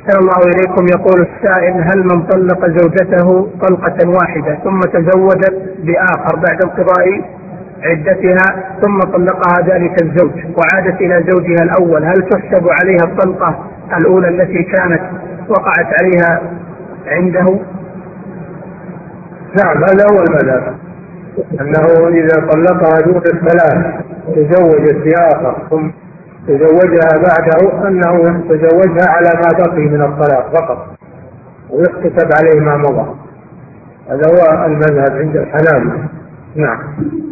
أحسن الله إليكم. يقول السائل: هل من طلق زوجته طلقة واحدة ثم تزوجت بآخر بعد انقضاء عدتها ثم طلقها ذلك الزوج وعادت إلى زوجها الأول، هل تحسب عليها الطلقة الأولى التي كانت وقعت عليها عنده؟ نعم، هذا هو المذهب، أنه إذا طلقها دون الثلاث تزوجت بآخر ثم تزوجها بعده أنه تزوجها على ما بقي من الطلاق فقط ويحتسب عليه ما مضى. هذا هو المذهب عند الحنابلة. نعم.